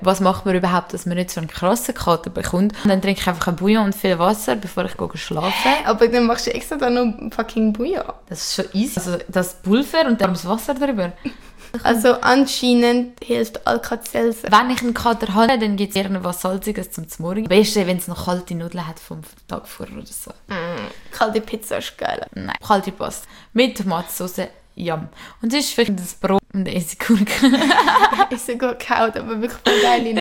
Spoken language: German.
Was macht man überhaupt, dass man nicht so einen krassen Kater bekommt? Und dann trinke ich einfach ein Bouillon und viel Wasser, bevor ich schlafe. Aber dann machst du extra dann noch fucking Bouillon. Das ist schon easy. Also das Pulver und dann das Wasser drüber. Also anscheinend hilft Alka-Seltzer. Wenn ich einen Kater habe, dann gibt es irgendwas Salziges zum Morgen. Am besten, wenn es noch kalte Nudeln hat vom Tag vorher oder so. Kalte Pizza ist geil. Nein, kalte Pasta. Mit Tomatensauce, yum. Und sonst vielleicht das Brot und Essiggurke. Ist sogar gehauen, aber wirklich voll geil.